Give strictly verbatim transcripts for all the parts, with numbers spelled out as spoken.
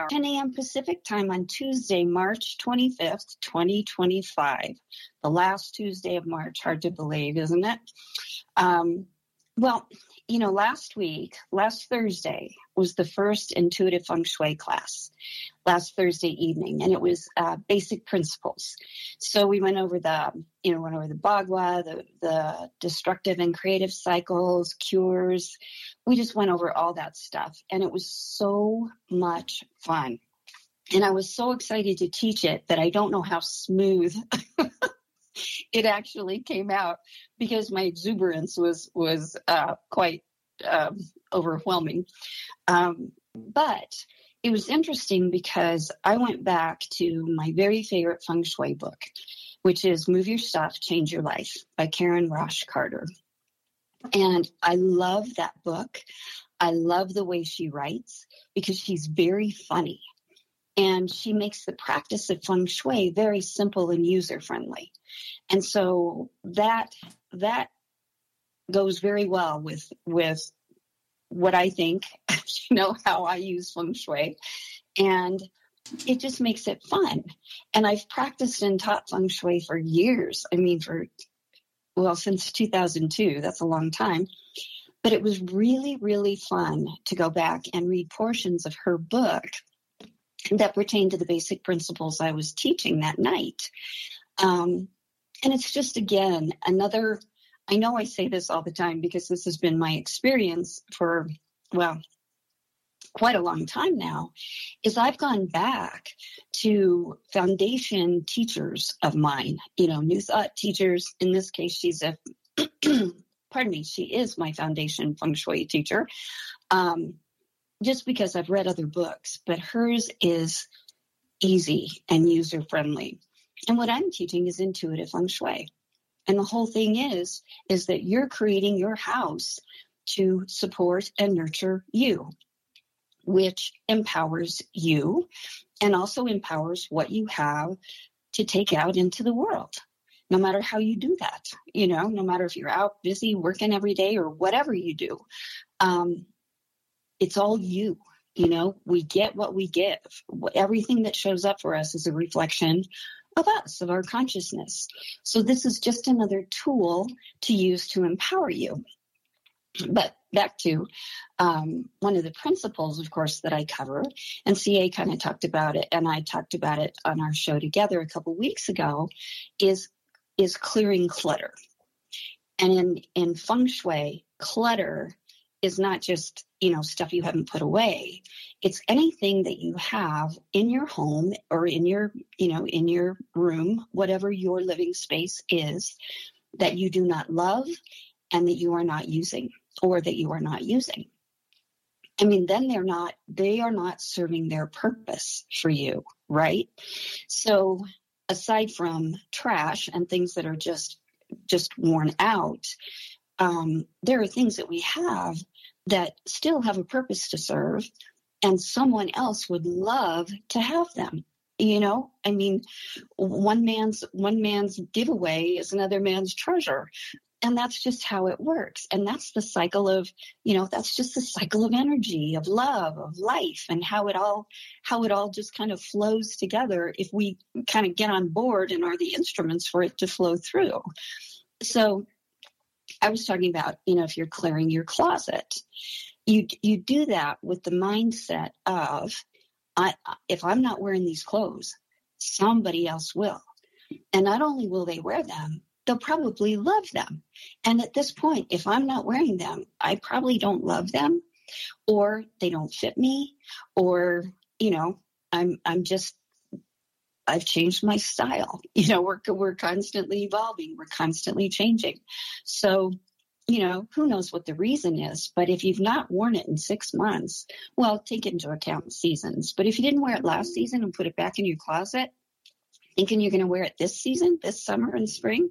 hour, ten a.m. Pacific time on Tuesday, March twenty-fifth, twenty twenty-five. The last Tuesday of March. Hard to believe, isn't it? Um, well, you know, last week, last Thursday was the first intuitive feng shui class, last Thursday evening, and it was uh, basic principles. So we went over the, you know, went over the Bagua, the, the destructive and creative cycles, cures. We just went over all that stuff, and it was so much fun. And I was so excited to teach it that I don't know how smooth it actually came out, because my exuberance was was uh, quite um, overwhelming. Um, but it was interesting because I went back to my very favorite feng shui book, which is Move Your Stuff, Change Your Life by Karen Rosh Carter. And I love that book. I love the way she writes because she's very funny. And she makes the practice of feng shui very simple and user-friendly. And so that that goes very well with with what I think, you know, how I use feng shui. And it just makes it fun. And I've practiced and taught feng shui for years. I mean, for, well, since two thousand two. That's a long time. But it was really, really fun to go back and read portions of her book that pertain to the basic principles I was teaching that night. Um, and it's just, again, another, I know I say this all the time because this has been my experience for, well, quite a long time now, is I've gone back to foundation teachers of mine, you know, New Thought teachers. In this case, she's a, pardon me, she is my foundation feng shui teacher. Um, just because I've read other books, but hers is easy and user-friendly. And what I'm teaching is intuitive feng shui. And the whole thing is, is that you're creating your house to support and nurture you, which empowers you and also empowers what you have to take out into the world, no matter how you do that, you know, no matter if you're out busy working every day or whatever you do. Um, It's all you, you know, we get what we give. Everything that shows up for us is a reflection of us, of our consciousness. So this is just another tool to use to empower you. But back to um, one of the principles, of course, that I cover, and C A kind of talked about it, and I talked about it on our show together a couple weeks ago, is, is clearing clutter. And in, in feng shui, clutter is not just, you know, stuff you haven't put away. It's anything that you have in your home or in your, you know, in your room, whatever your living space is, that you do not love and that you are not using, or that you are not using. I mean, then they're not, they are not serving their purpose for you, right? So aside from trash and things that are just, just worn out, um, there are things that we have that still have a purpose to serve, and someone else would love to have them. You know, I mean, one man's one man's giveaway is another man's treasure, and that's just how it works. And that's the cycle of, you know, that's just the cycle of energy, of love, of life, and how it all how it all just kind of flows together if we kind of get on board and are the instruments for it to flow through. So I was talking about, you know, if you're clearing your closet, you you do that with the mindset of, I, if I'm not wearing these clothes, somebody else will. And not only will they wear them, they'll probably love them. And at this point, if I'm not wearing them, I probably don't love them, or they don't fit me, or, you know, I'm I'm just, I've changed my style. You know, we're we're constantly evolving. We're constantly changing. So, you know, who knows what the reason is, but if you've not worn it in six months, well, take into account seasons. But if you didn't wear it last season and put it back in your closet, thinking you're going to wear it this season, this summer and spring,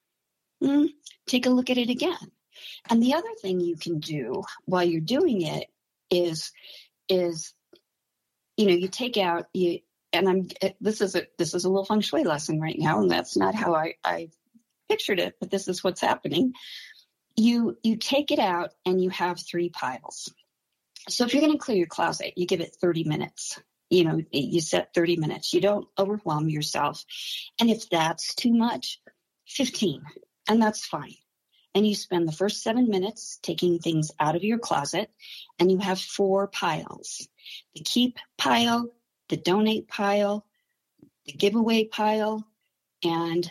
mm, take a look at it again. And the other thing you can do while you're doing it is, is, you know, you take out, you, and I'm, this is a, this is a little feng shui lesson right now, and that's not how I, I pictured it, but this is what's happening. You, you take it out and you have three piles. So if you're going to clear your closet, you give it thirty minutes. You know, you set thirty minutes. You don't overwhelm yourself. And if that's too much, fifteen, and that's fine. And you spend the first seven minutes taking things out of your closet, and you have four piles: the keep pile, the donate pile, the giveaway pile, and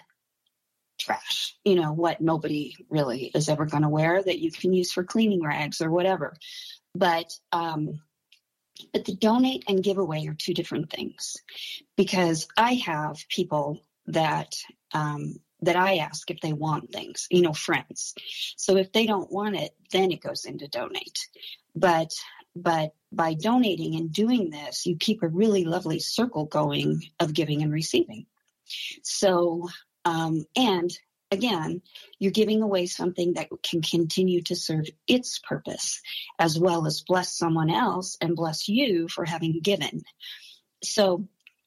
trash. You know, what nobody really is ever going to wear that you can use for cleaning rags or whatever. But, um, but the donate and giveaway are two different things, because I have people that, um, that I ask if they want things, you know, friends. So if they don't want it, then it goes into donate. But, but by donating and doing this, you keep a really lovely circle going of giving and receiving. So, um, and again, you're giving away something that can continue to serve its purpose, as well as bless someone else and bless you for having given. So,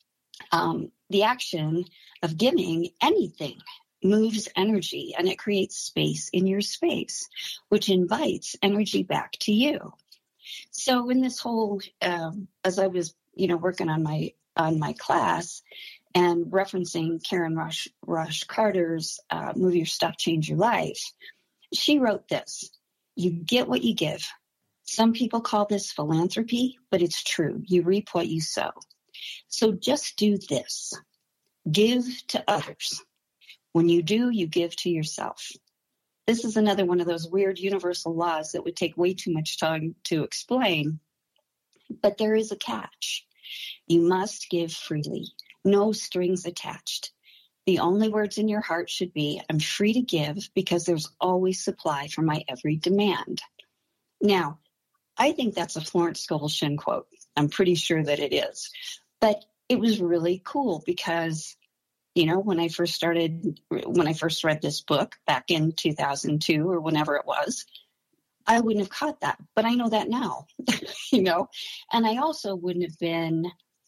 um, the action of giving anything moves energy, and it creates space in your space, which invites energy back to you. So in this whole, um, as I was, you know, working on my on my class and referencing Karen Rush, Rush Carter's uh, Move Your Stuff, Change Your Life, she wrote this: you get what you give. Some people call this philanthropy, but it's true. You reap what you sow. So just do this. Give to others. When you do, you give to yourself. This is another one of those weird universal laws that would take way too much time to explain. But there is a catch. You must give freely, no strings attached. The only words in your heart should be, I'm free to give because there's always supply for my every demand. Now, I think that's a Florence Scovel Shinn quote. I'm pretty sure that it is. But it was really cool because, you know, when I first started, when I first read this book back in two thousand two or whenever it was, I wouldn't have caught that. But I know that now, you know, and I also wouldn't have been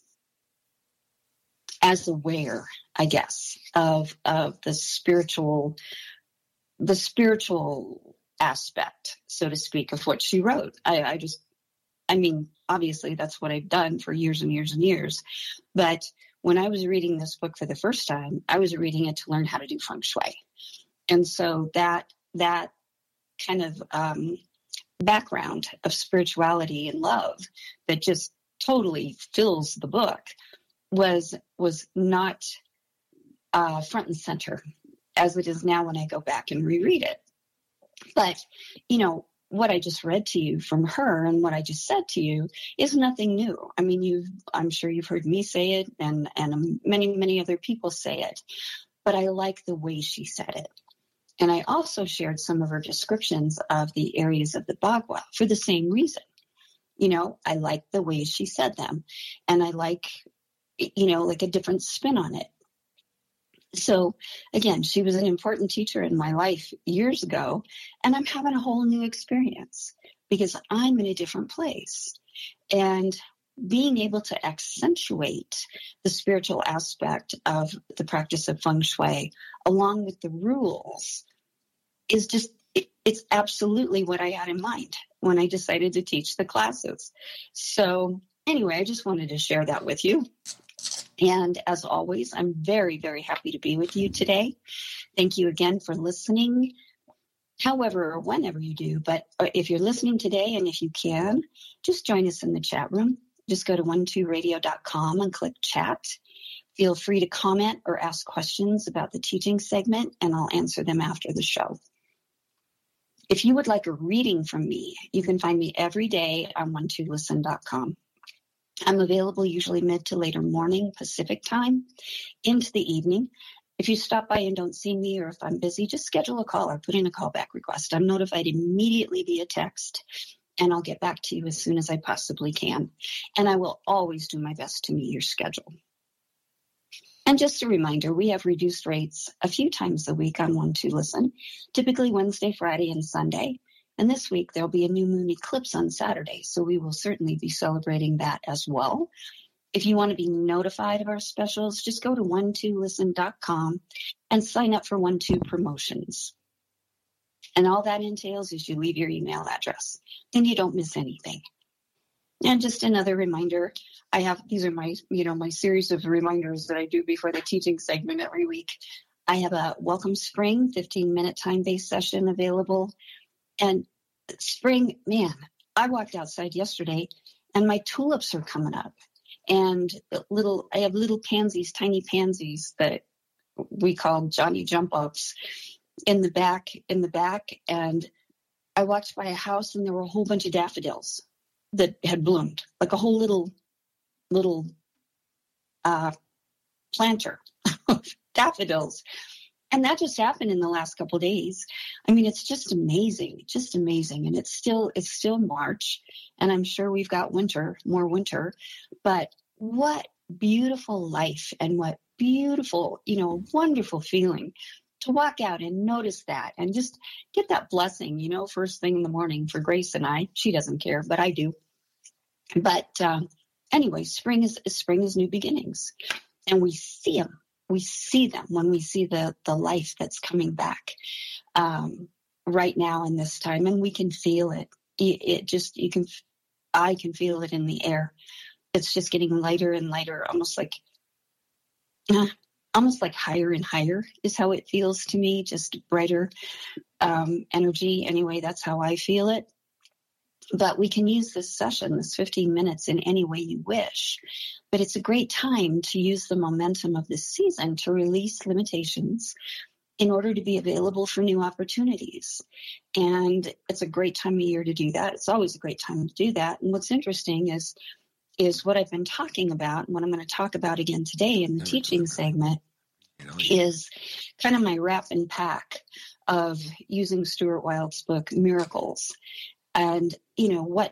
as aware, I guess, of, of the spiritual, the spiritual aspect, so to speak, of what she wrote. I, I just, I mean, obviously that's what I've done for years and years and years. But when I was reading this book for the first time, I was reading it to learn how to do feng shui. And so that, that kind of um, background of spirituality and love that just totally fills the book was, was not uh, front and center as it is now when I go back and reread it. But, you know, what I just read to you from her and what I just said to you is nothing new. I mean, you've, I'm sure you've heard me say it and, and many, many other people say it, but I like the way she said it. And I also shared some of her descriptions of the areas of the Bagua for the same reason. You know, I like the way she said them, and I like, you know, like a different spin on it. So again, she was an important teacher in my life years ago, and I'm having a whole new experience because I'm in a different place. And being able to accentuate the spiritual aspect of the practice of feng shui along with the rules is just, it, it's absolutely what I had in mind when I decided to teach the classes. So anyway, I just wanted to share that with you. And as always, I'm very, very happy to be with you today. Thank you again for listening, however or whenever you do. But if you're listening today and if you can, just join us in the chat room. Just go to one two radio dot com and click chat. Feel free to comment or ask questions about the teaching segment, and I'll answer them after the show. If you would like a reading from me, you can find me every day on one two listen dot com. I'm available usually mid to later morning Pacific time into the evening. If you stop by and don't see me, or if I'm busy, just schedule a call or put in a callback request. I'm notified immediately via text, and I'll get back to you as soon as I possibly can. And I will always do my best to meet your schedule. And just a reminder, we have reduced rates a few times a week on one two listen, typically Wednesday, Friday, and Sunday. And this week, there'll be a new moon eclipse on Saturday, so we will certainly be celebrating that as well. If you want to be notified of our specials, just go to one two listen dot com and sign up for one two promotions. And all that entails is you leave your email address, and you don't miss anything. And just another reminder, I have, these are my, you know, my series of reminders that I do before the teaching segment every week. I have a Welcome Spring fifteen minute time-based session available. And spring, man, I walked outside yesterday and my tulips are coming up. And little, I have little pansies, tiny pansies that we call Johnny Jump Ups in the back, in the back. And I walked by a house and there were a whole bunch of daffodils that had bloomed, like a whole little, little uh, planter of daffodils. And that just happened in the last couple of days. I mean, it's just amazing, just amazing. And it's still, it's still March, and I'm sure we've got winter, more winter, but what beautiful life and what beautiful, you know, wonderful feeling to walk out and notice that and just get that blessing, you know, first thing in the morning for Grace and I. She doesn't care, but I do. But um, anyway, spring is spring is new beginnings, and we see them. We see them when we see the the life that's coming back um, right now in this time, and we can feel it. it. It just you can, I can feel it in the air. It's just getting lighter and lighter, almost like, uh, almost like higher and higher is how it feels to me. Just brighter um, energy. Anyway, that's how I feel it. But we can use this session, this fifteen minutes, in any way you wish. But it's a great time to use the momentum of this season to release limitations in order to be available for new opportunities. And it's a great time of year to do that. It's always a great time to do that. And what's interesting is, is what I've been talking about, and what I'm going to talk about again today in the teaching segment, is kind of my wrap and pack of using Stuart Wilde's book, Miracles. And, you know, what,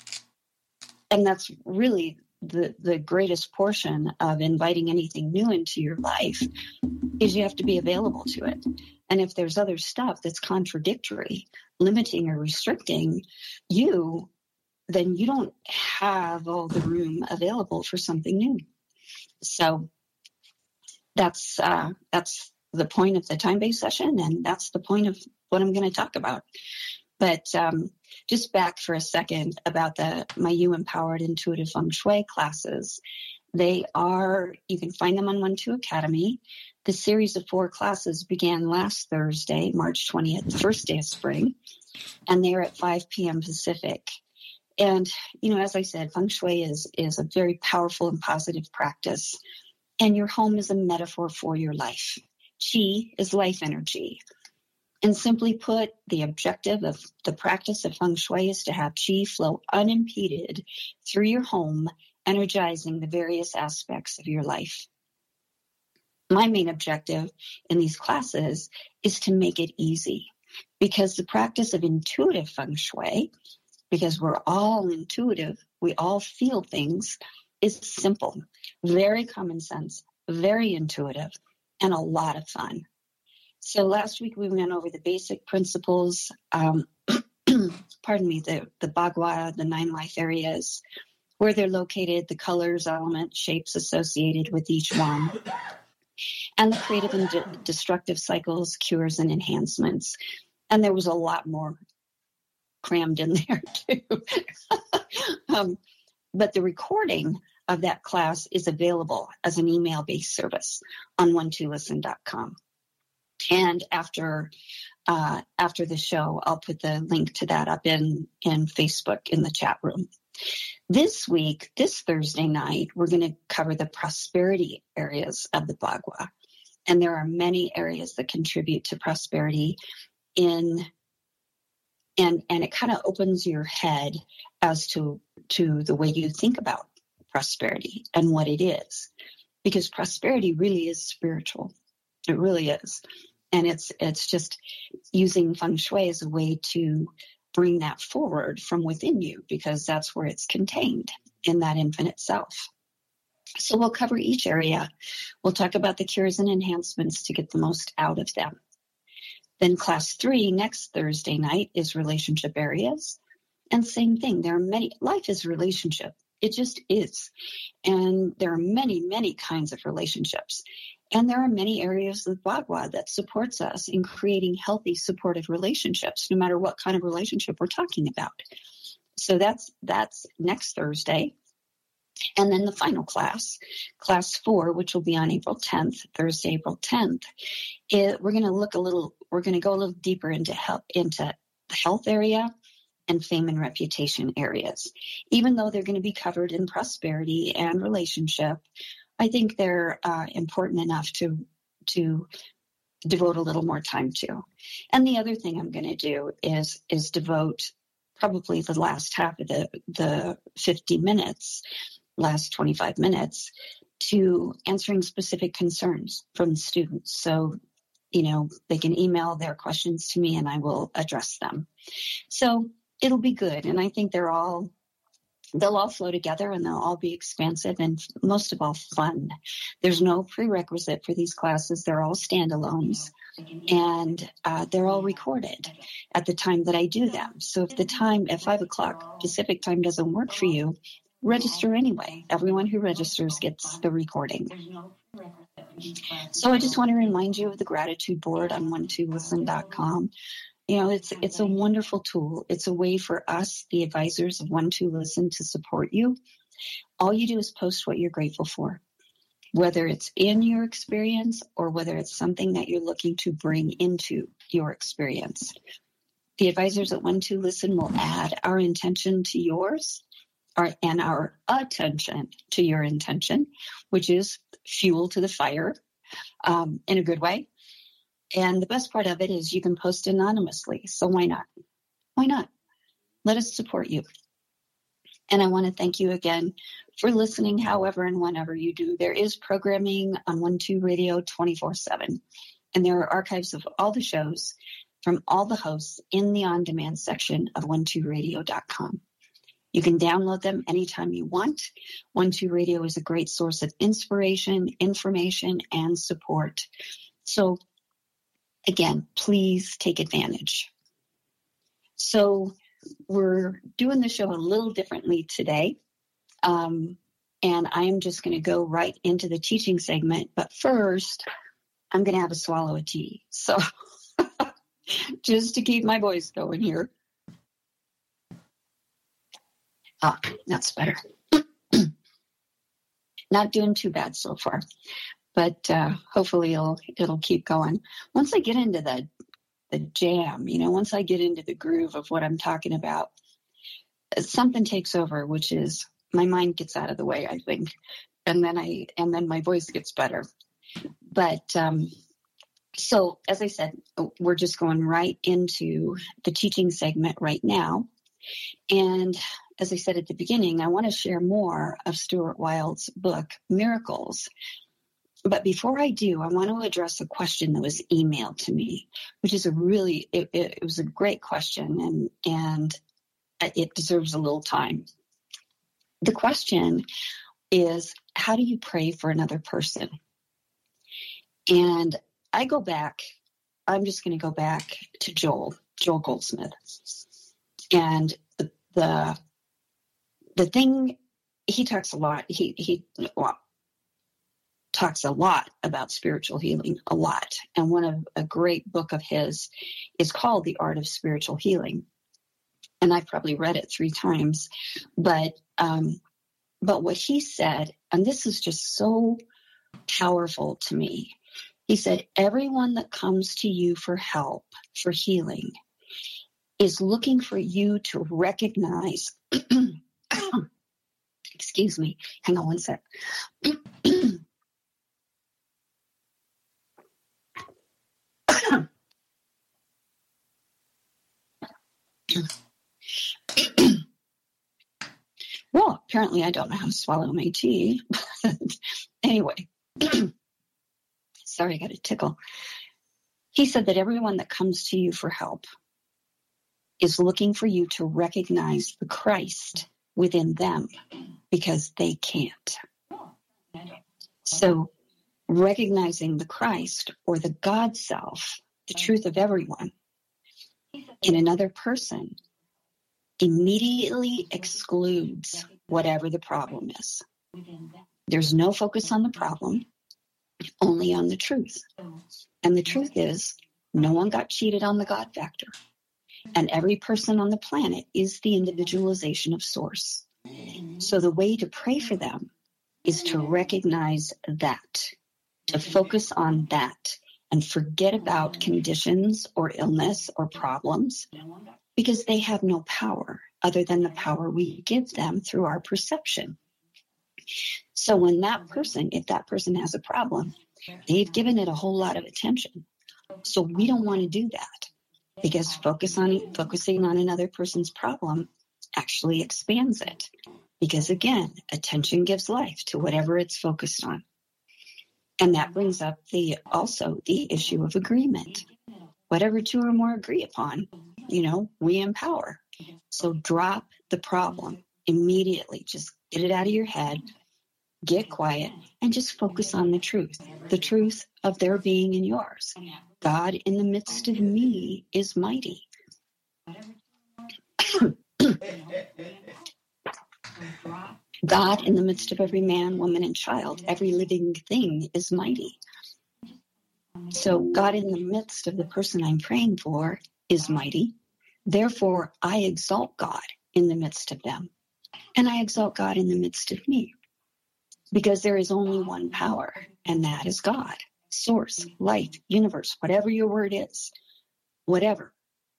and that's really the, the greatest portion of inviting anything new into your life, is you have to be available to it. And if there's other stuff that's contradictory, limiting or restricting you, then you don't have all the room available for something new. So that's, uh, that's the point of the time-based session. And that's the point of what I'm going to talk about. But um, just back for a second about the my You Empowered Intuitive Feng Shui classes. They are, you can find them on One Two Academy. The series of four classes began last Thursday, March twentieth, the first day of spring, and they are at five p.m. Pacific. And, you know, as I said, Feng Shui is, is a very powerful and positive practice, and your home is a metaphor for your life. Qi is life energy. And simply put, the objective of the practice of Feng Shui is to have Qi flow unimpeded through your home, energizing the various aspects of your life. My main objective in these classes is to make it easy, because the practice of intuitive Feng Shui, because we're all intuitive, we all feel things, is simple, very common sense, very intuitive, and a lot of fun. So last week we went over the basic principles, um, pardon me, the, the Bagua, the nine life areas, where they're located, the colors, elements, shapes associated with each one, and the creative and de- destructive cycles, cures, and enhancements. And there was a lot more crammed in there too. um, but the recording of that class is available as an email-based service on one two listen dot com. And after uh, after the show, I'll put the link to that up in, in Facebook in the chat room. This week, this Thursday night, we're going to cover the prosperity areas of the Bagua. And there are many areas that contribute to prosperity in, and, and it kind of opens your head as to, to the way you think about prosperity and what it is. Because prosperity really is spiritual. It really is. And it's it's just using Feng Shui as a way to bring that forward from within you, because that's where it's contained, in that infinite self. So we'll cover each area. We'll talk about the cures and enhancements to get the most out of them. Then class three, next Thursday night, is relationship areas. And same thing. There are many, life is relationship. It just is. And there are many, many kinds of relationships. And there are many areas of Bagua that supports us in creating healthy, supportive relationships, no matter what kind of relationship we're talking about. So that's that's next Thursday. And then the final class, class four, which will be on April tenth, Thursday, April tenth, it, we're going to look a little, we're going to go a little deeper into health, into the health area and fame and reputation areas. Even though they're going to be covered in prosperity and relationship, I think they're uh, important enough to to devote a little more time to. And the other thing I'm going to do is is devote probably the last half of the the fifty minutes, last twenty-five minutes, to answering specific concerns from the students. So, you know, they can email their questions to me and I will address them. So it'll be good. And I think they're all, they'll all flow together and they'll all be expansive and most of all fun. There's no prerequisite for these classes. They're all standalones and uh, they're all recorded at the time that I do them. So if the time at five o'clock Pacific time doesn't work for you, register anyway. Everyone who registers gets the recording. So I just want to remind you of the gratitude board on one two listen dot com. You know, it's it's a wonderful tool. It's a way for us, the advisors of one two listen, to support you. All you do is post what you're grateful for, whether it's in your experience or whether it's something that you're looking to bring into your experience. The advisors at one two listen will add our intention to yours, our, and our attention to your intention, which is fuel to the fire um, in a good way. And the best part of it is you can post anonymously. So why not? Why not? Let us support you. And I want to thank you again for listening, however and whenever you do. There is programming on one two Radio twenty-four seven. And there are archives of all the shows from all the hosts in the on-demand section of one two radio dot com. You can download them anytime you want. one two Radio is a great source of inspiration, information, and support. So again, please take advantage. So we're doing the show a little differently today. Um, and I'm just going to go right into the teaching segment. But first, I'm going to have a swallow of tea. So just to keep my voice going here. Ah, that's better. Not doing too bad so far. But uh, hopefully it'll it'll keep going. Once I get into the the jam, you know, once I get into the groove of what I'm talking about, something takes over, which is my mind gets out of the way, I think, and then I and then my voice gets better. But um, so, as I said, we're just going right into the teaching segment right now, and as I said at the beginning, I want to share more of Stuart Wilde's book, Miracles. But before I do, I want to address a question that was emailed to me, which is a really, it, it, it was a great question, and, and it deserves a little time. The question is, how do you pray for another person? And I go back, I'm just going to go back to Joel, Joel Goldsmith. And the, the, the thing, he talks a lot, he, he, well, talks a lot about spiritual healing, a lot. And one of a great book of his is called The Art of Spiritual Healing. And I've probably read it three times. But um, but what he said, and this is just so powerful to me, he said, everyone that comes to you for help, for healing, is looking for you to recognize, excuse me, hang on one sec. Well, apparently I don't know how to swallow my tea. Anyway, sorry, I got a tickle. He said that everyone that comes to you for help is looking for you to recognize the Christ within them because they can't. So recognizing the Christ or the God self, the truth of everyone, in another person immediately excludes whatever the problem is. There's no focus on the problem, only on the truth. And the truth is, no one got cheated on the God factor. And every person on the planet is the individualization of Source. So the way to pray for them is to recognize that, to focus on that, and forget about conditions or illness or problems, because they have no power other than the power we give them through our perception. So when that person, if that person has a problem, they've given it a whole lot of attention. So we don't want to do that, because focus on focusing on another person's problem actually expands it. Because again, attention gives life to whatever it's focused on. And that brings up the also the issue of agreement. Whatever two or more agree upon, you know, we empower. So drop the problem immediately. Just get it out of your head, get quiet, and just focus on the truth. The truth of their being and yours. God in the midst of me is mighty. God in the midst of every man, woman, and child, every living thing is mighty. So God in the midst of the person I'm praying for is mighty. Therefore, I exalt God in the midst of them. And I exalt God in the midst of me. Because there is only one power, and that is God. Source, life, universe, whatever your word is, whatever.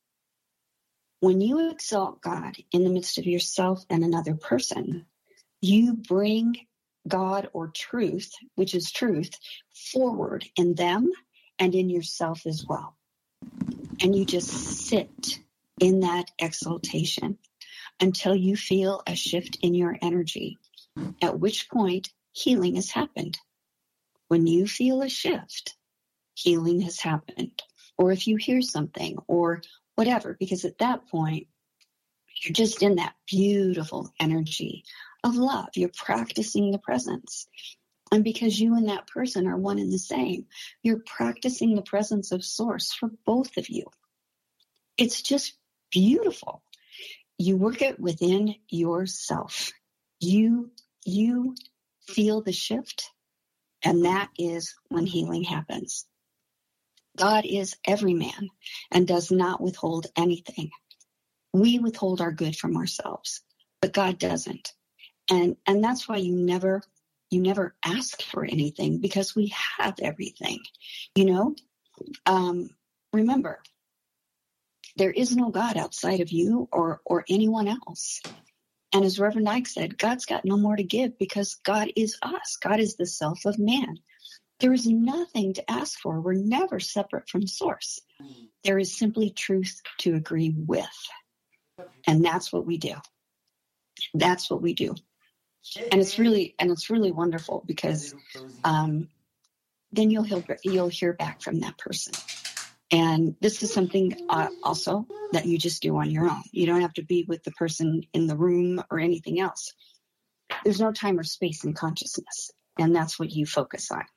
When you exalt God in the midst of yourself and another person, you bring God or truth, which is truth, forward in them and in yourself as well. And you just sit in that exaltation until you feel a shift in your energy, at which point healing has happened. When you feel a shift, healing has happened. Or if you hear something or whatever, because at that point, you're just in that beautiful energy of love. You're practicing the presence. And because you and that person are one and the same, you're practicing the presence of Source for both of you. It's just beautiful. You work it within yourself. You, you feel the shift, and that is when healing happens. God is every man and does not withhold anything. We withhold our good from ourselves, but God doesn't. And and that's why you never you never ask for anything, because we have everything. You know, um, remember, there is no God outside of you or or anyone else. And as Reverend Ike said, God's got no more to give, because God is us. God is the self of man. There is nothing to ask for. We're never separate from Source. There is simply truth to agree with. And that's what we do. That's what we do. And it's really, and it's really wonderful, because um, then you'll hear, you'll hear back from that person. And this is something uh, also that you just do on your own. You don't have to be with the person in the room or anything else. There's no time or space in consciousness. And that's what you focus on.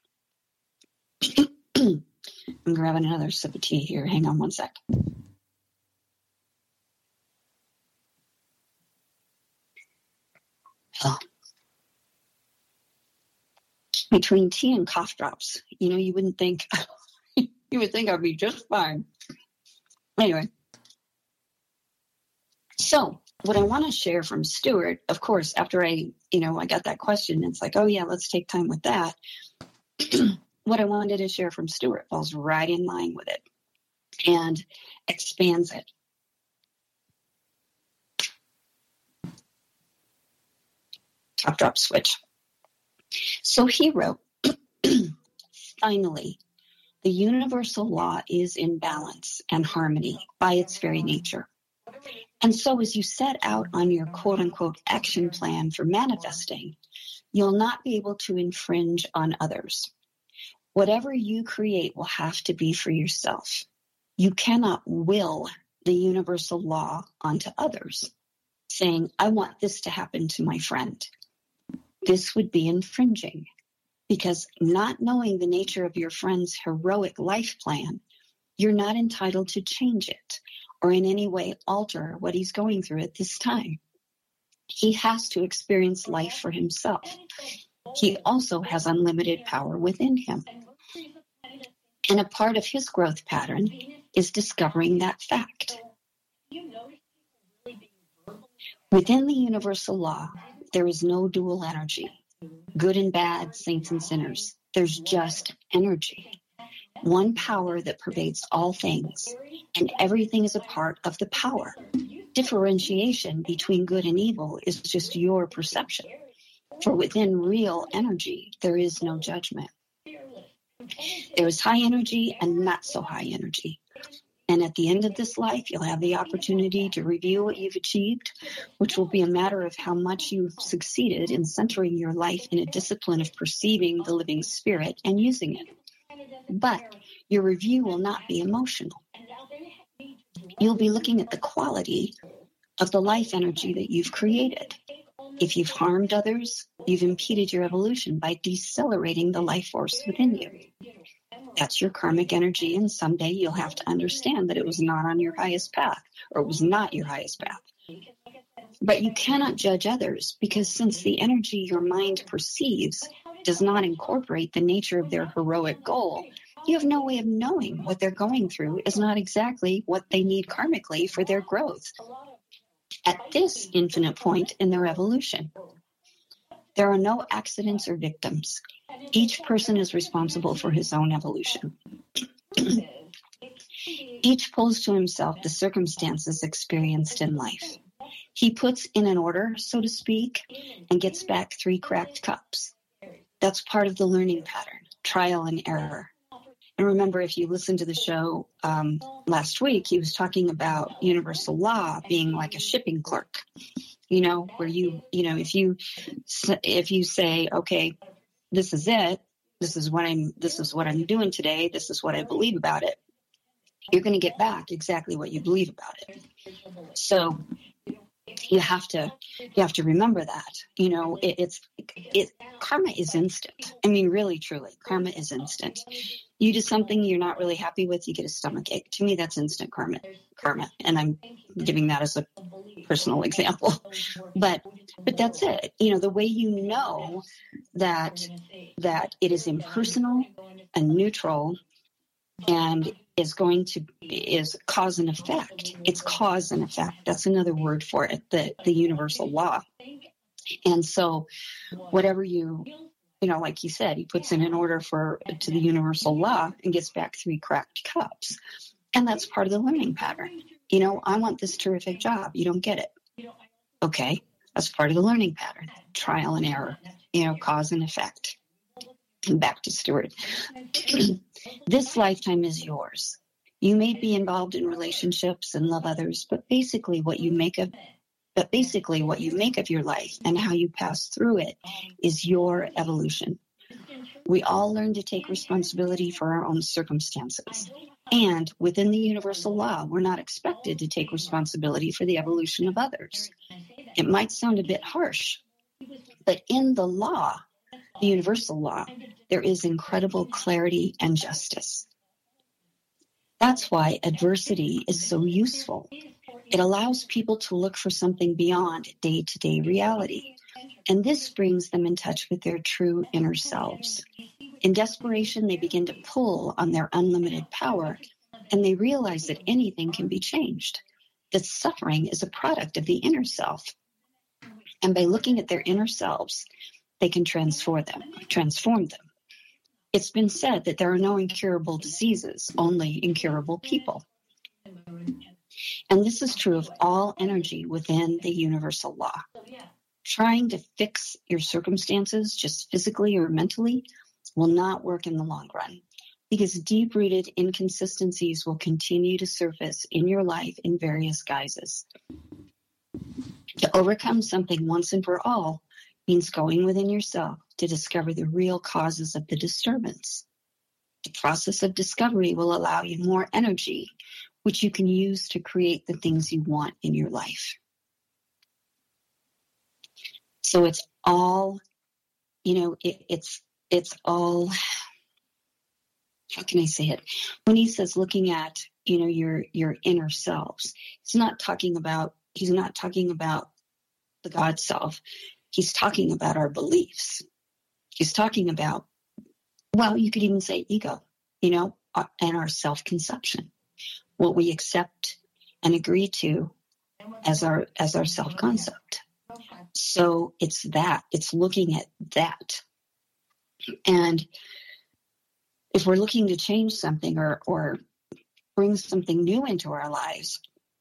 I'm grabbing another sip of tea here. Hang on one sec. Oh. Between tea and cough drops, you know, you wouldn't think, you would think I'd be just fine. Anyway. So what I want to share from Stuart, of course, after I, you know, I got that question, it's like, oh yeah, let's take time with that. What I wanted to share from Stuart falls right in line with it and expands it. Top drop switch. So he wrote, finally, the universal law is in balance and harmony by its very nature. And so as you set out on your quote-unquote action plan for manifesting, you'll not be able to infringe on others. Whatever you create will have to be for yourself. You cannot will the universal law onto others, saying, I want this to happen to my friend. This would be infringing, because not knowing the nature of your friend's heroic life plan, you're not entitled to change it or in any way alter what he's going through at this time. He has to experience life for himself. He also has unlimited power within him. And a part of his growth pattern is discovering that fact. Within the universal law, there is no dual energy, good and bad, saints and sinners. There's just energy, one power that pervades all things, and everything is a part of the power. Differentiation between good and evil is just your perception. For within real energy, there is no judgment. There is high energy and not so high energy. And at the end of this life, you'll have the opportunity to review what you've achieved, which will be a matter of how much you've succeeded in centering your life in a discipline of perceiving the living spirit and using it. But your review will not be emotional. You'll be looking at the quality of the life energy that you've created. If you've harmed others, you've impeded your evolution by decelerating the life force within you. That's your karmic energy, and someday you'll have to understand that it was not on your highest path, or it was not your highest path. But you cannot judge others, because since the energy your mind perceives does not incorporate the nature of their heroic goal, you have no way of knowing what they're going through is not exactly what they need karmically for their growth at this infinite point in their evolution. There are no accidents or victims. Each person is responsible for his own evolution. Each pulls to himself the circumstances experienced in life. He puts in an order, so to speak, and gets back three cracked cups. That's part of the learning pattern, trial and error. And remember, if you listened to the show um, last week, he was talking about universal law being like a shipping clerk. You know, where you, you know, if you, if you say, okay, this is it, this is what I'm, this is what I'm doing today, this is what I believe about it, you're going to get back exactly what you believe about it. So you have to, you have to remember that, you know, it, it's, it, karma is instant. I mean, really, truly, karma is instant. You do something you're not really happy with, you get a stomach ache. To me, that's instant karma, karma. And I'm giving that as a personal example. But but that's it. You know, the way you know that that it is impersonal and neutral and is going to is cause and effect. It's cause and effect. That's another word for it, the, the universal law. And so whatever you You know, like he said, he puts in an order for to the universal law and gets back three cracked cups. And that's part of the learning pattern. You know, I want this terrific job. You don't get it. Okay, that's part of the learning pattern. Trial and error, you know, cause and effect. And back to Stuart. This lifetime is yours. You may be involved in relationships and love others, but basically what you make of But basically what you make of your life and how you pass through it is your evolution. We all learn to take responsibility for our own circumstances. And within the universal law, we're not expected to take responsibility for the evolution of others. It might sound a bit harsh, but in the law, the universal law, there is incredible clarity and justice. That's why adversity is so useful. It allows people to look for something beyond day-to-day reality, and this brings them in touch with their true inner selves. In desperation, they begin to pull on their unlimited power, and they realize that anything can be changed, that suffering is a product of the inner self. And by looking at their inner selves, they can transform them, transform them. It's been said that there are no incurable diseases, only incurable people. And this is true of all energy within the universal law. Trying to fix your circumstances just physically or mentally will not work in the long run, because deep-rooted inconsistencies will continue to surface in your life in various guises. To overcome something once and for all means going within yourself to discover the real causes of the disturbance. The process of discovery will allow you more energy, which you can use to create the things you want in your life. So it's all, you know, it, it's it's all, how can I say it? When he says looking at, you know, your your inner selves, he's not talking about he's not talking about the God self. He's talking about our beliefs. He's talking about, well, you could even say ego, you know, and our self-conception. What we accept and agree to as our as our self-concept. So it's that. It's looking at that. And if we're looking to change something or or bring something new into our lives,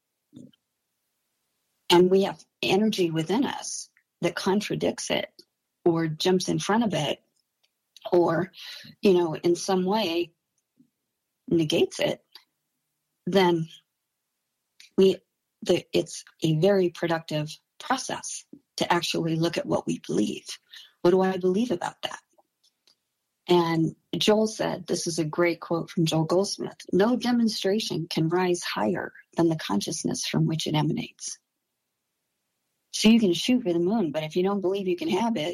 and we have energy within us that contradicts it or jumps in front of it or, you know, in some way negates it, then we the, it's a very productive process to actually look at what we believe. What do I believe about that? And Joel said, this is a great quote from Joel Goldsmith, no demonstration can rise higher than the consciousness from which it emanates. So you can shoot for the moon, but if you don't believe you can have it,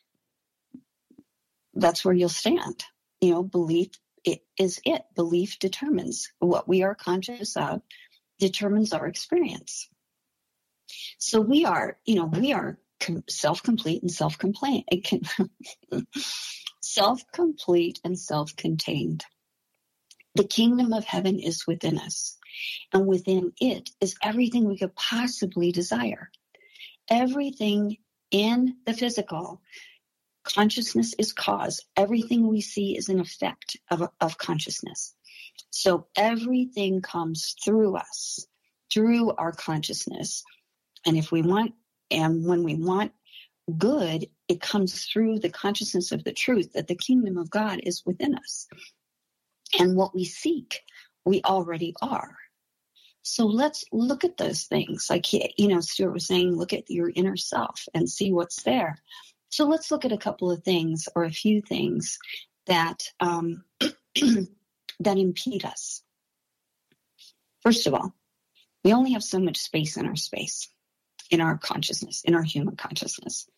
that's where you'll stand. You know, belief it is it. Belief determines what we are conscious of, determines our experience. So we are, you know, we are self-complete and self-complaint, self-complete and self-contained. The kingdom of heaven is within us, and within it is everything we could possibly desire. Everything in the physical, consciousness is cause. Everything we see is an effect of, of consciousness. So everything comes through us, through our consciousness. And if we want, and when we want good, it comes through the consciousness of the truth that the kingdom of God is within us. And what we seek, we already are. So let's look at those things. Like, you know, Stuart was saying, look at your inner self and see what's there. So let's look at a couple of things or a few things that um, that impede us. First of all, we only have so much space in our space, in our consciousness, in our human consciousness.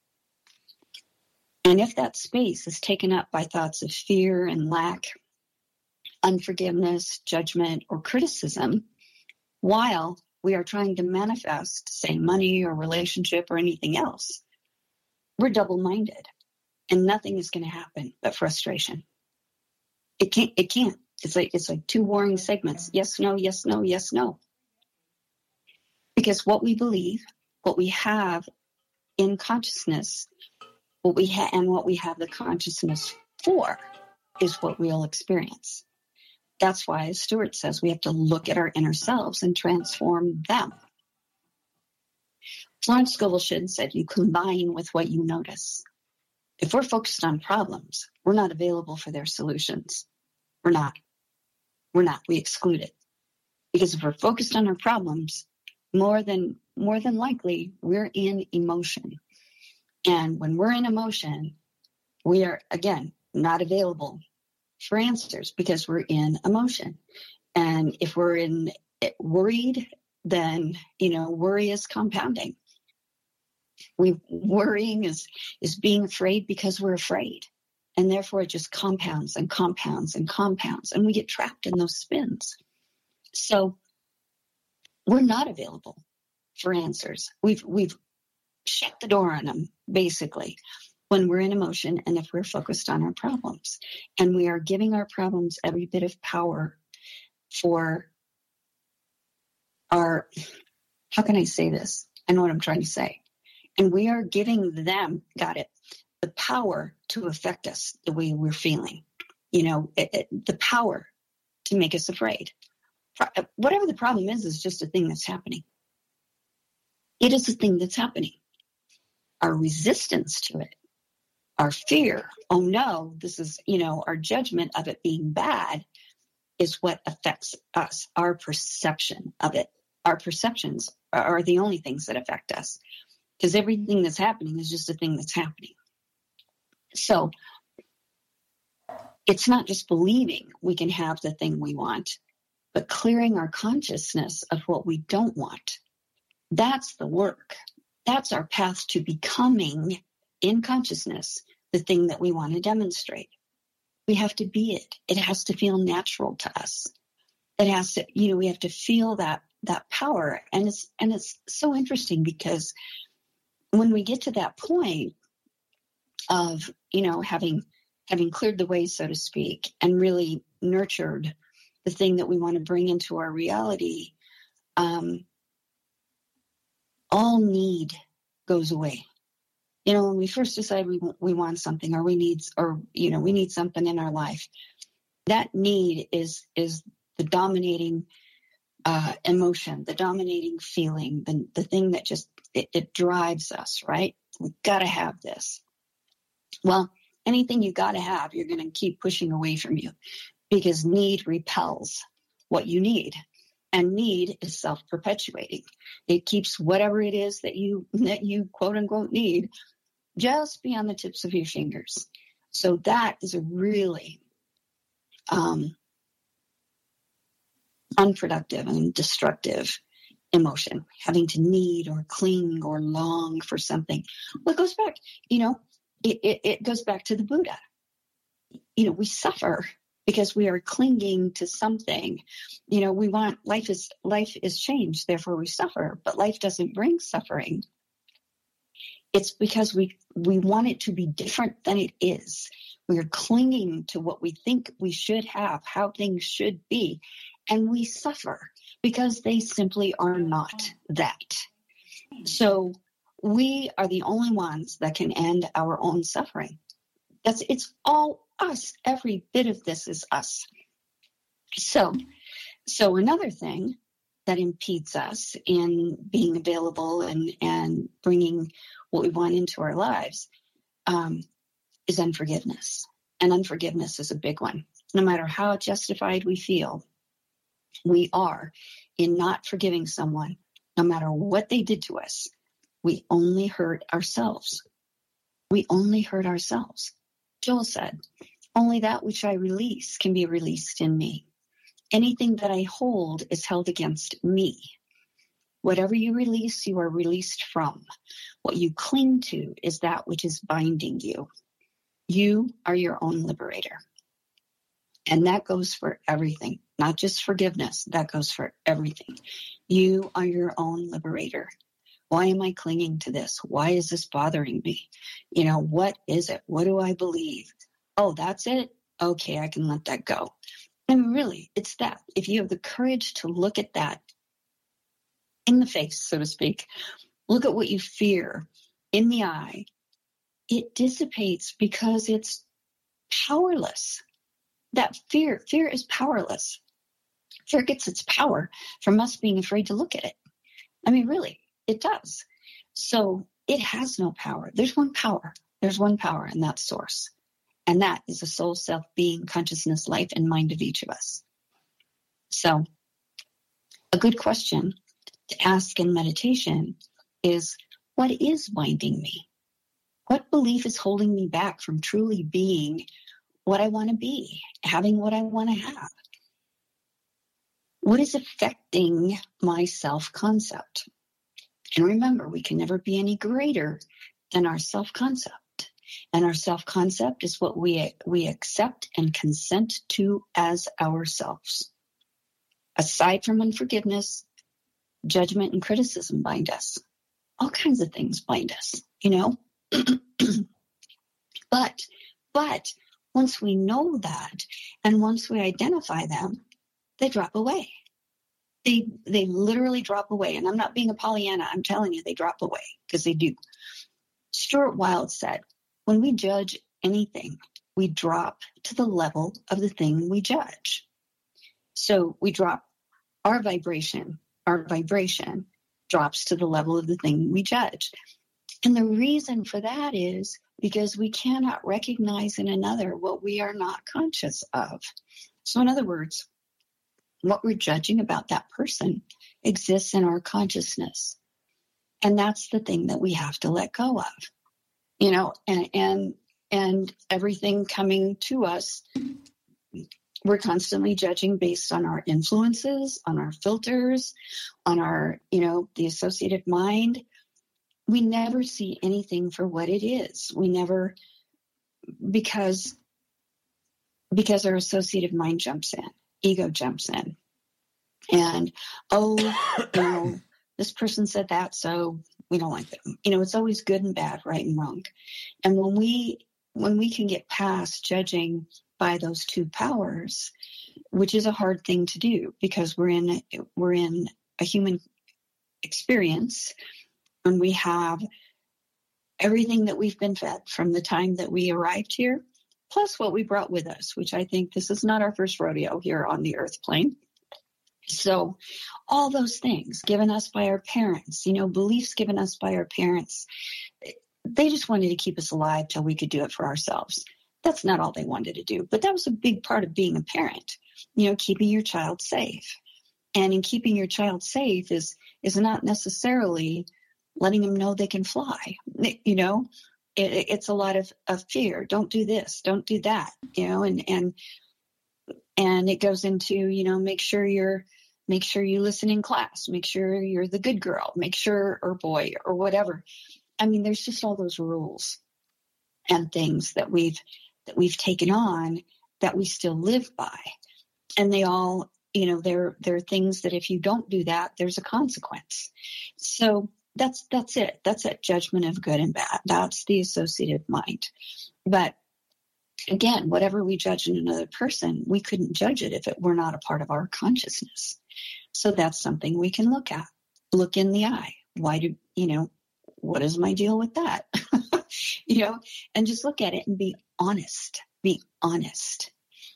And if that space is taken up by thoughts of fear and lack, unforgiveness, judgment, or criticism, while we are trying to manifest, say, money or relationship or anything else, we're double-minded, and nothing is going to happen but frustration. It can't. It can't. It's like it's like two warring segments. Yes, no, yes, no, yes, no. Because what we believe, what we have in consciousness, what we have and what we have the consciousness for, is what we'll experience. That's why, as Stuart says, we have to look at our inner selves and transform them. Florence Scovel Shinn said, you combine with what you notice. If we're focused on problems, we're not available for their solutions. We're not. We're not. We exclude it. Because if we're focused on our problems, more than more than likely, we're in emotion. And when we're in emotion, we are, again, not available for answers because we're in emotion. And if we're in worried, then, you know, worry is compounding. We worrying is, is being afraid because we're afraid. And therefore it just compounds and compounds and compounds. And we get trapped in those spins. So we're not available for answers. We've, we've shut the door on them, basically, when we're in emotion and if we're focused on our problems. And we are giving our problems every bit of power for our, how can I say this? I know what I'm trying to say. And we are giving them, got it, the power to affect us the way we're feeling. You know, it, it, the power to make us afraid. Pro- whatever the problem is, is just a thing that's happening. It is a thing that's happening. Our resistance to it, our fear, oh no, this is, you know, our judgment of it being bad is what affects us, our perception of it. Our perceptions are, are the only things that affect us. Because everything that's happening is just a thing that's happening. So it's not just believing we can have the thing we want, but clearing our consciousness of what we don't want. That's the work. That's our path to becoming, in consciousness, the thing that we want to demonstrate. We have to be it. It has to feel natural to us. It has to, you know, we have to feel that that power. And it's and it's so interesting because when we get to that point of, you know, having having cleared the way, so to speak, and really nurtured the thing that we want to bring into our reality, um, all need goes away. You know, when we first decide we we want something, or we need, or you know, we need something in our life, that need is is the dominating uh, emotion, the dominating feeling, the the thing that just it, it drives us. Right? We got to have this. Well, anything you got to have, you're going to keep pushing away from you, because need repels what you need. And need is self-perpetuating. It keeps whatever it is that you that you quote unquote need just beyond the tips of your fingers. So that is a really um, unproductive and destructive emotion, having to need or cling or long for something. Well, it goes back, you know, it, it, it goes back to the Buddha. You know, we suffer because we are clinging to something. You know, we want, life is, life is change, therefore we suffer, but life doesn't bring suffering. It's because we, we want it to be different than it is. We are clinging to what we think we should have, how things should be, and we suffer because they simply are not that. So we are the only ones that can end our own suffering. That's, it's all us. Every bit of this is us. So, so another thing that impedes us in being available and, and bringing what we want into our lives um, is unforgiveness. And unforgiveness is a big one. No matter how justified we feel, we are in not forgiving someone, no matter what they did to us. We only hurt ourselves. We only hurt ourselves. Joel said, only that which I release can be released in me. Anything that I hold is held against me. Whatever you release, you are released from. What you cling to is that which is binding you. You are your own liberator. And that goes for everything, not just forgiveness. That goes for everything. You are your own liberator. Why am I clinging to this? Why is this bothering me? You know, what is it? What do I believe? Oh, that's it? Okay, I can let that go. And really, it's that. If you have the courage to look at that in the face, so to speak, look at what you fear in the eye, it dissipates because it's powerless. That fear, fear is powerless. Fear gets its power from us being afraid to look at it. I mean, really, it does. So it has no power. There's one power. There's one power, and that's source. And that is the soul, self, being, consciousness, life, and mind of each of us. So a good question to ask in meditation is, what is binding me? What belief is holding me back from truly being what I want to be, having what I want to have? What is affecting my self-concept? And remember, we can never be any greater than our self-concept. And our self-concept is what we, we accept and consent to as ourselves. Aside from unforgiveness, judgment and criticism bind us. All kinds of things bind us, you know? but, but once we know that, and once we identify them, they drop away. They, they literally drop away. And I'm not being a Pollyanna. I'm telling you, they drop away, because they do. Stuart Wilde said, when we judge anything, we drop to the level of the thing we judge. So we drop our vibration. Our vibration drops to the level of the thing we judge. And the reason for that is because we cannot recognize in another what we are not conscious of. So in other words, what we're judging about that person exists in our consciousness. And that's the thing that we have to let go of. You know, and and and everything coming to us, we're constantly judging based on our influences, on our filters, on our, you know, the associative mind. We never see anything for what it is. We never, because because our associative mind jumps in, ego jumps in. And, oh, you know, this person said that, so we don't like them. You know, it's always good and bad, right and wrong. And when we when we can get past judging by those two powers, which is a hard thing to do because we're in we're in a human experience, when we have everything that we've been fed from the time that we arrived here, plus what we brought with us, which I think this is not our first rodeo here on the earth plane. So all those things given us by our parents, you know, beliefs given us by our parents, they just wanted to keep us alive till we could do it for ourselves. That's not all they wanted to do, but that was a big part of being a parent, you know, keeping your child safe. And in keeping your child safe is is not necessarily letting them know they can fly. You know, it, it's a lot of, of fear. Don't do this. Don't do that. You know, and and and it goes into, you know, make sure you're make sure you listen in class. Make sure you're the good girl. Make sure, or boy, or whatever. I mean, there's just all those rules and things that we've that we've taken on that we still live by, and they all, you know, they're they're things that if you don't do that, there's a consequence. So that's that's it. That's that judgment of good and bad. That's the associative mind. But again, whatever we judge in another person, we couldn't judge it if it were not a part of our consciousness. So that's something we can look at. Look in the eye. Why do, you know, what is my deal with that? You know, and just look at it and be honest. Be honest.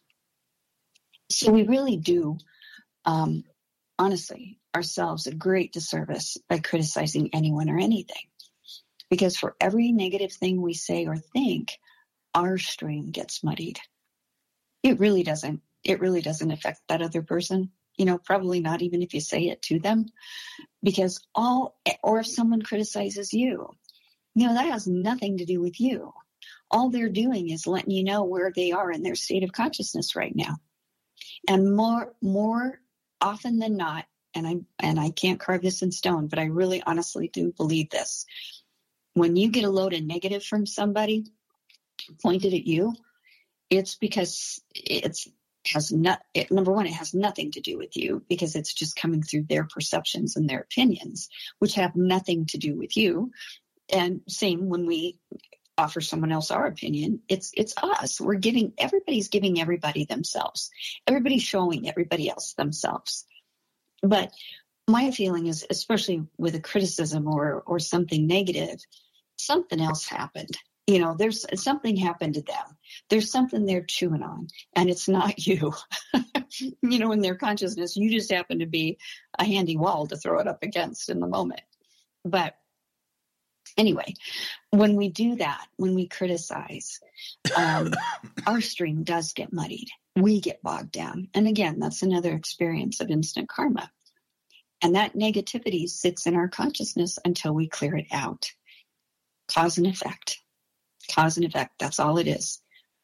So we really do, um, honestly, ourselves a great disservice by criticizing anyone or anything. Because for every negative thing we say or think, our stream gets muddied. It really doesn't. It really doesn't affect that other person. You know, probably not even if you say it to them. Because all, or if someone criticizes you, you know, that has nothing to do with you. All they're doing is letting you know where they are in their state of consciousness right now. And more, more often than not, and I and I can't carve this in stone, but I really honestly do believe this. When you get a load of negative from somebody pointed at you, it's because it's has not. It, number one, it has nothing to do with you because it's just coming through their perceptions and their opinions, which have nothing to do with you. And same when we offer someone else our opinion, it's it's us. We're giving, everybody's giving everybody themselves. Everybody's showing everybody else themselves. But my feeling is, especially with a criticism or or something negative, something else happened. You know, there's something happened to them. There's something they're chewing on, and it's not you. You know, in their consciousness, you just happen to be a handy wall to throw it up against in the moment. But anyway, when we do that, when we criticize, um, our stream does get muddied. We get bogged down. And again, that's another experience of instant karma. And that negativity sits in our consciousness until we clear it out. Cause and effect. Cause and effect. That's all it is.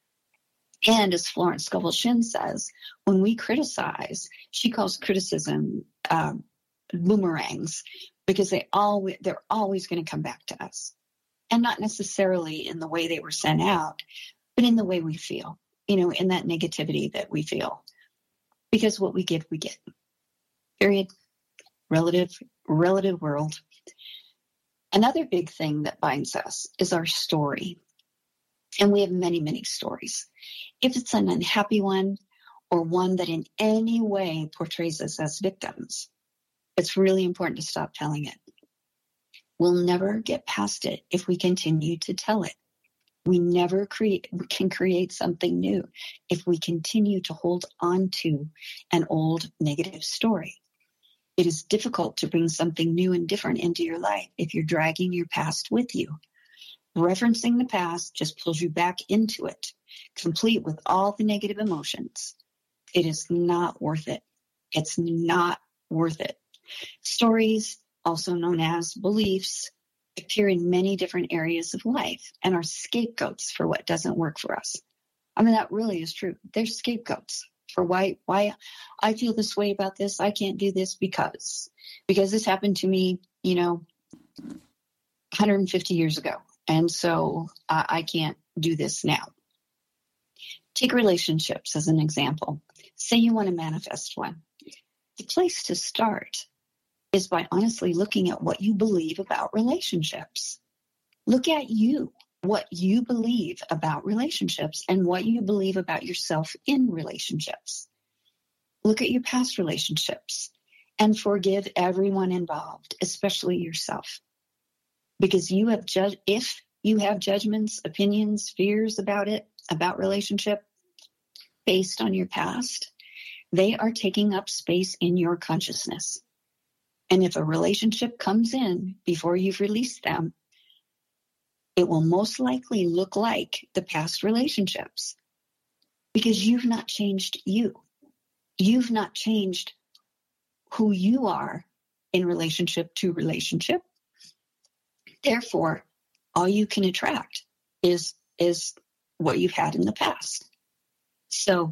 And as Florence Scovel-Shinn says, when we criticize, she calls criticism um, boomerangs, because they always, they're always going to come back to us. And not necessarily in the way they were sent out, but in the way we feel, you know, in that negativity that we feel. Because what we give, we get. Period. Relative, relative world. Another big thing that binds us is our story. And we have many, many stories. If it's an unhappy one or one that in any way portrays us as victims, it's really important to stop telling it. We'll never get past it if we continue to tell it. We never create, we can create something new if we continue to hold on to an old negative story. It is difficult to bring something new and different into your life if you're dragging your past with you. Referencing the past just pulls you back into it, complete with all the negative emotions. It is not worth it. It's not worth it. Stories, also known as beliefs, appear in many different areas of life and are scapegoats for what doesn't work for us. I mean, that really is true. They're scapegoats for why why I feel this way about this. I can't do this because because this happened to me, you know, one hundred fifty years ago. And so uh, I can't do this now. Take relationships as an example. Say you want to manifest one. The place to start is by honestly looking at what you believe about relationships. Look at you, what you believe about relationships and what you believe about yourself in relationships. Look at your past relationships and forgive everyone involved, especially yourself. Because you have judged, if you have judgments, opinions, fears about it, about relationship, based on your past, they are taking up space in your consciousness. And if a relationship comes in before you've released them, it will most likely look like the past relationships because you've not changed you. You've not changed who you are in relationship to relationship. Therefore, all you can attract is, is what you've had in the past. So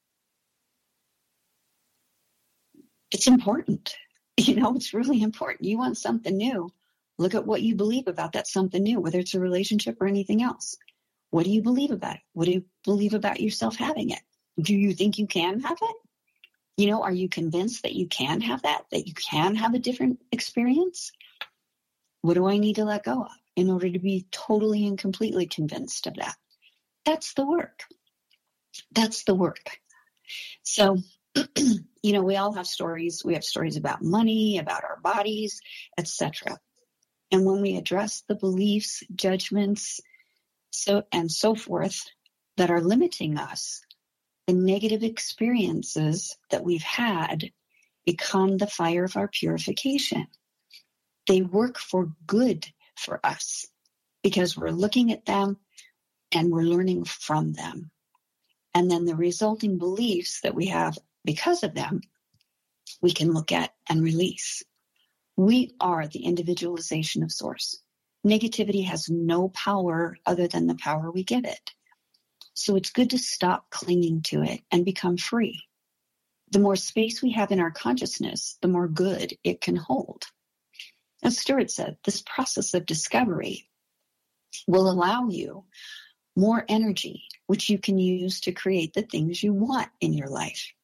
it's important. You know, it's really important. You want something new. Look at what you believe about that something new, whether it's a relationship or anything else. What do you believe about it? What do you believe about yourself having it? Do you think you can have it? You know, are you convinced that you can have that, that you can have a different experience? What do I need to let go of in order to be totally and completely convinced of that? That's the work. That's the work. So, you know, we all have stories. We have stories about money, about our bodies, et cetera. And when we address the beliefs, judgments, so and so forth that are limiting us, the negative experiences that we've had become the fire of our purification. They work for good for us because we're looking at them and we're learning from them. And then the resulting beliefs that we have because of them, we can look at and release. We are the individualization of Source. Negativity has no power other than the power we give it. So it's good to stop clinging to it and become free. The more space we have in our consciousness, the more good it can hold. As Stuart said, this process of discovery will allow you more energy, which you can use to create the things you want in your life.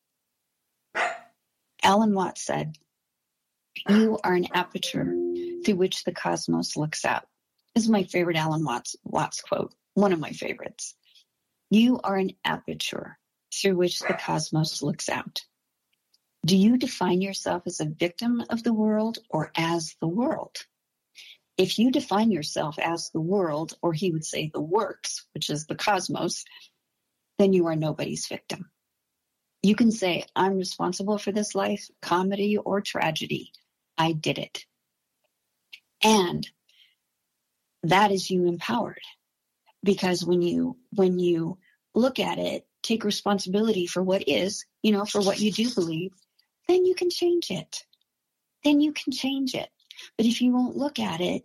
Alan Watts said, "You are an aperture through which the cosmos looks out." This is my favorite Alan Watts, Watts quote, one of my favorites. You are an aperture through which the cosmos looks out. Do you define yourself as a victim of the world or as the world? If you define yourself as the world, or he would say the works, which is the cosmos, then you are nobody's victim. You can say, I'm responsible for this life, comedy or tragedy. I did it. And that is you empowered. Because when you when you look at it, take responsibility for what is, you know, for what you do believe, then you can change it. Then you can change it. But if you won't look at it,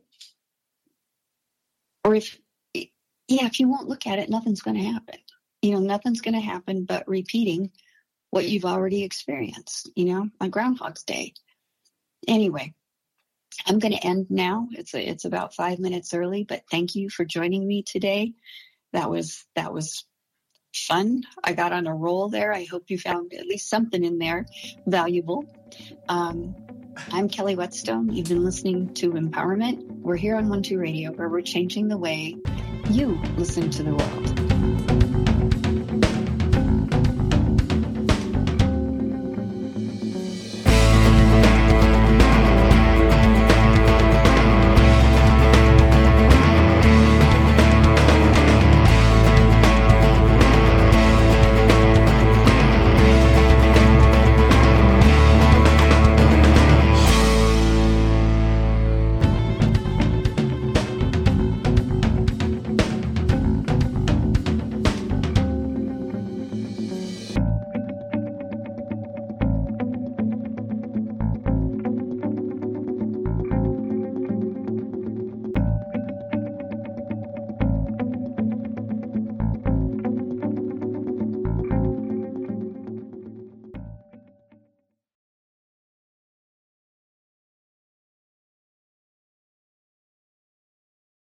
or if, yeah, if you won't look at it, nothing's going to happen. You know, nothing's going to happen but repeating what you've already experienced, you know, on Groundhog's Day. Anyway, I'm going to end now. It's a, it's about five minutes early, but thank you for joining me today. That was that was fun. I got on a roll there. I hope you found at least something in there valuable. Um, I'm Kelly Whetstone. You've been listening to Empowerment. We're here on One Two Radio, where we're changing the way you listen to the world.